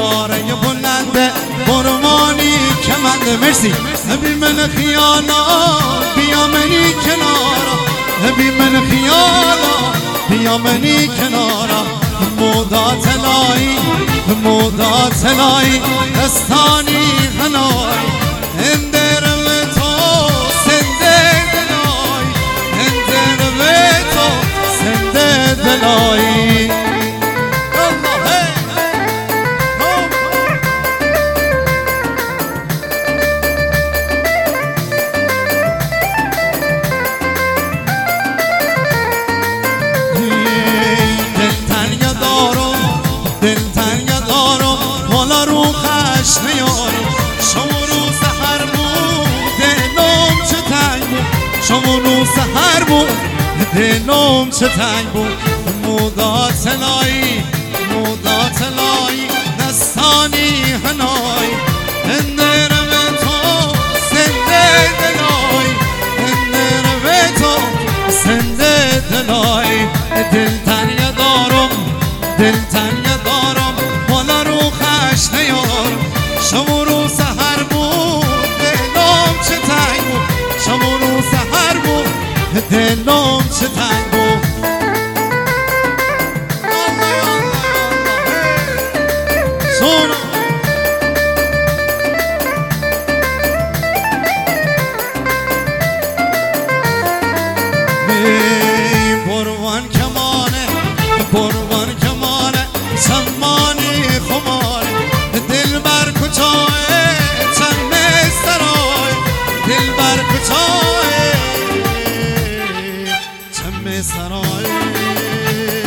ستاره بلنده برمانی کمند مرسی بی من خیالا بیا منی کنارا بی من خیالا بیا منی کنارا مودا تلایی دستانی هنای اندر و تو سنده دلای اندر و تو سنده دلای دل تنگ دارم حالا رو خش نیارم شما رو سحر بود دلم چه تنگ بود شما رو سحر بود دلم چه تنگ بود مودا تلایی دستانی هنای اندر و تو سنده دلای اندر و تو سنده دلای دل تنگ دارم حالا رو خش نیارم شما رو سحر بود دلم چه تنگ بود شما رو سحر بود دلم چه تنگ بود بروان کمانه سمانی خماره دل بر کجاه چم سرای دل بر کجاه چم سرای